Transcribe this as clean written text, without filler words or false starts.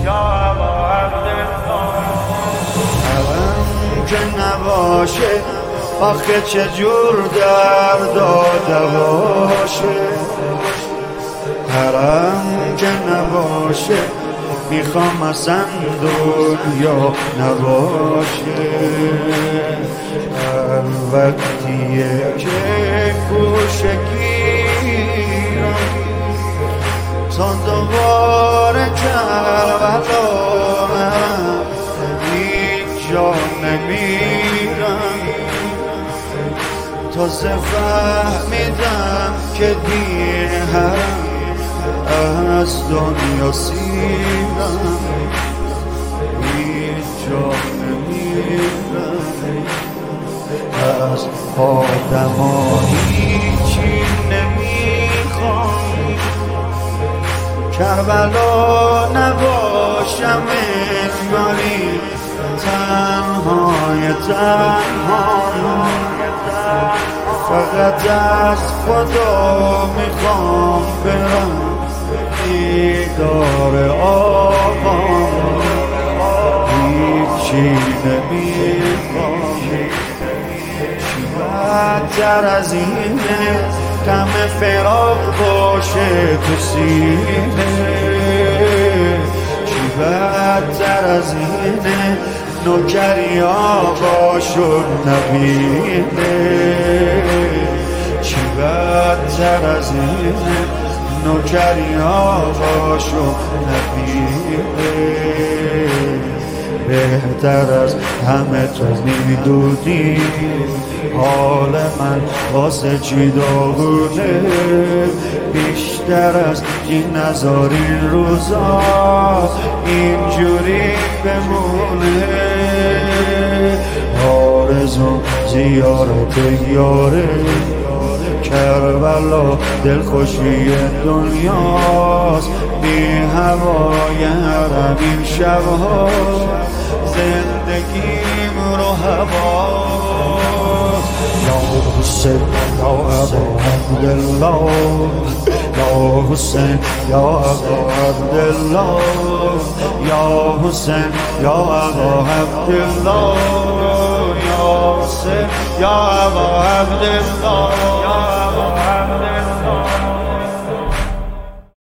حرم که نباشه آخه چجور درد و دواشه، حرم که نباشه میخوام اصلا دنیا نباشه. هر وقتیه که گوشه گیرم تا دوباره کربلا نرم، هیچ جا نمیرم. تازه فهمیدم که دیر حرم از دنیا سیرم، هیچ جا نمیرم. از آدما هیچی نمیخوام، کربلا نباشم انگاری تنهای تنها. فقط از خدا میخوام برم دیدار آقا، هیچی نمیخوام. چی بدتر از اینه غم فراق باشه تو سینه، چی بدتر از اینه نوکری آقاشو نبینه، چی بدتر از اینه نوکری آقاشو نبینه. بهتر از همه تو میدونی حال من واسه چی داغونه، بیشتر از این نذار این روزا اینجوری بمونه. آرزوم زیارت یاره کربلا دلخوشی دنیاست، بی هوای حرم این شبها زندگیم رو هوا. یا حسین یا ابا عبدالله، یا حسین یا ابا عبدالله، یا حسین یا ابا عبدالله، یا حسین یا ابا عبدالله، یا ابا عبدالله.